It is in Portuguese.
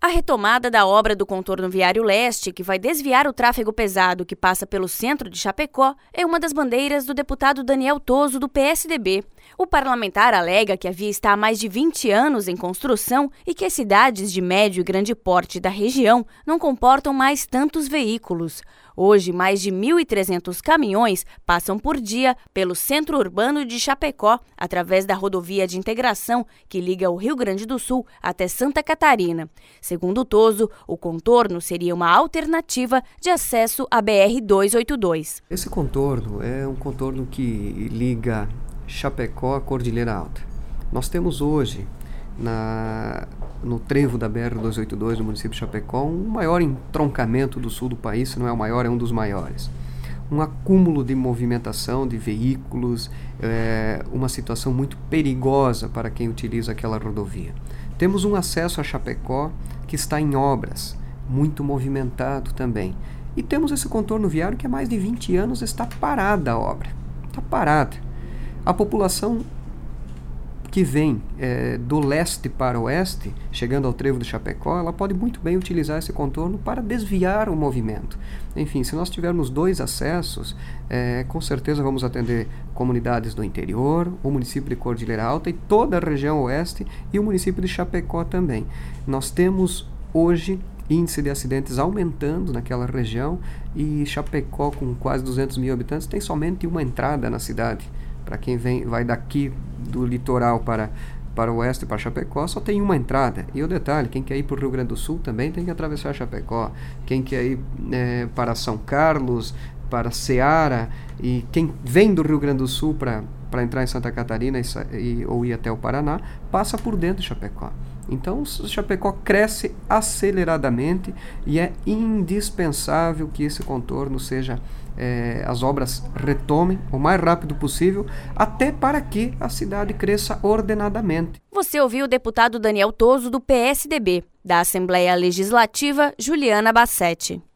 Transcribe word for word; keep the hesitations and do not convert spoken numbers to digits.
A retomada da obra do contorno viário leste, que vai desviar o tráfego pesado que passa pelo centro de Chapecó, é uma das bandeiras do deputado Daniel Toso, do P S D B. O parlamentar alega que a via está há mais de vinte anos em construção e que as cidades de médio e grande porte da região não comportam mais tantos veículos. Hoje, mais de mil e trezentos caminhões passam por dia pelo centro urbano de Chapecó, através da rodovia de integração que liga o Rio Grande do Sul até Santa Catarina. Segundo o Toso, o contorno seria uma alternativa de acesso à B R duzentos e oitenta e dois. Esse contorno é um contorno que liga Chapecó à Cordilheira Alta. Nós temos hoje, na, no trevo da B R duzentos e oitenta e dois, no município de Chapecó, um maior entroncamento do sul do país, se não é o maior, é um dos maiores. Um acúmulo de movimentação de veículos, é, uma situação muito perigosa para quem utiliza aquela rodovia. Temos um acesso a Chapecó que está em obras, muito movimentado também. E temos esse contorno viário que há mais de vinte anos está parada a obra. Está parada. A população que vem é, do leste para o oeste, chegando ao trevo de Chapecó, ela pode muito bem utilizar esse contorno para desviar o movimento. Enfim, se nós tivermos dois acessos, é, com certeza vamos atender comunidades do interior, o município de Cordilheira Alta e toda a região oeste e o município de Chapecó também. Nós temos hoje índice de acidentes aumentando naquela região e Chapecó, com quase duzentos mil habitantes, tem somente uma entrada na cidade. Para quem vem, vai daqui do litoral para, para o oeste, para Chapecó, só tem uma entrada. E o detalhe, quem quer ir para o Rio Grande do Sul também tem que atravessar Chapecó. Quem quer ir é, para São Carlos, para Ceará, e quem vem do Rio Grande do Sul para, para entrar em Santa Catarina e, e, ou ir até o Paraná, passa por dentro de Chapecó. Então, o Chapecó cresce aceleradamente e é indispensável que esse contorno seja, é, as obras retomem o mais rápido possível, até para que a cidade cresça ordenadamente. Você ouviu o deputado Daniel Toso, do P S D B, da Assembleia Legislativa, Juliana Bassetti.